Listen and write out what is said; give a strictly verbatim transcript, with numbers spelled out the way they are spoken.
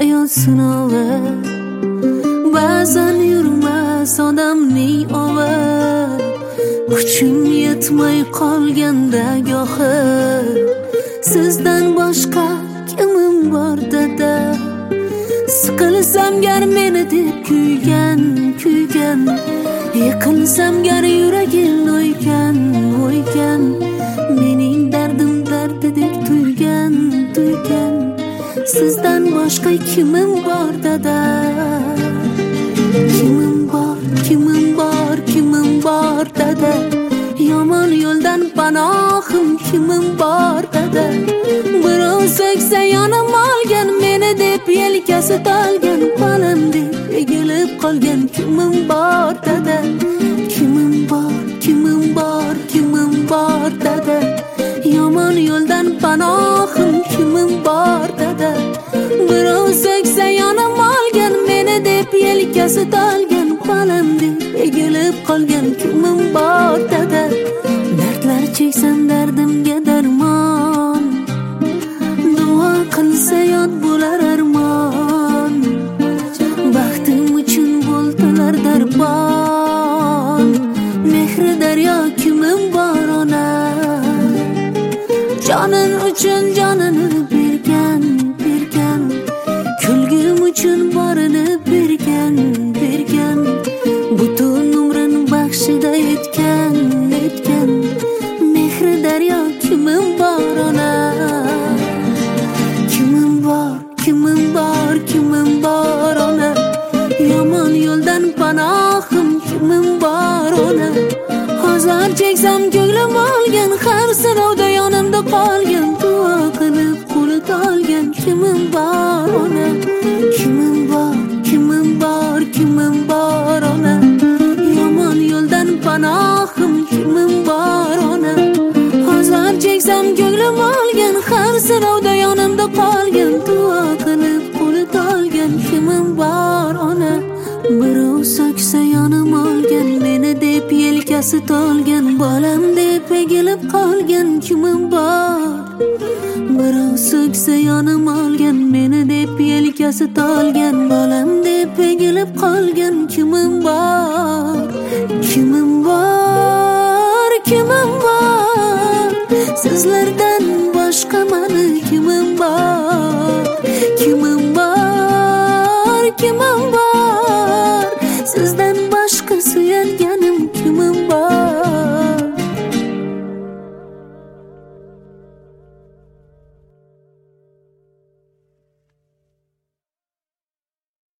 hayot sinovi. Ba'zan yurmas odamning ovi, kuchim yetmay qolganda gohi. Sizdan boshqa kimim bor dada? Siqilsam gar meni deb kuygan, kuygan. Yiqilsam gar yuragim o'ygan, o'ygan. Mening dardim dardidek tuygan, tuygan. Sizdan boshqa kimim bor dada? Kimim bor, kimim bor, kimim bor dada? Yomon yo'ldan panohim kimim bor dada? Birov so'ksa yonim olgan, meni deb yelkasi tolgan, bolam deb egilib qolgan kimim bor dada? Kimim bor, kimim bor, kimim bor dada? Yomon yo'ldan panohim kimim bor dada? Birov so'ksa yonim olgan, meni deb yelkasi tolgan, bolam deb egilib qolgan kimim bor dada? Dardlar cheksam dardimga darmon, duo qilsa yod bo'lar armon. Baxtim uchun bo'ldilar darbon, mehri daryo kimim bor ona? Jonin uchun jonini bergan, bergan. Kulgim uchun borini bergan, bergan. Butun umrin baxshida etgan, etgan. Mehri daryo kimim bor ona? Kimim bor, kimim bor, kimim bor ona? Yomon yo'ldan panohim kimim bor ona? Hozir cheksam ko'nglim olgan, har sinovda yonimda qolgan, duo qilib qo'li tolgan kimim bor ona? Kimim bor, kimim bor, kimim bor ona? Yomon yo'ldan panohim kimim bor ona? Hozir cheksam ko'nglim olgan, har sinovda yonimda qolgan, duo qilib qo'li tolgan kimim bor ona? Birov so'ksa yonim olgan, meni deb yelkasi tolgan, bolam deb egilib qolgan kimim bor? Birov so'ksa yonim olgan, meni deb yelkasi tolgan, bolam deb egilib qolgan kimim bor? Kimim bor, kimim bor? Sizlardan boshqa mani kimim bor? Kimim bor?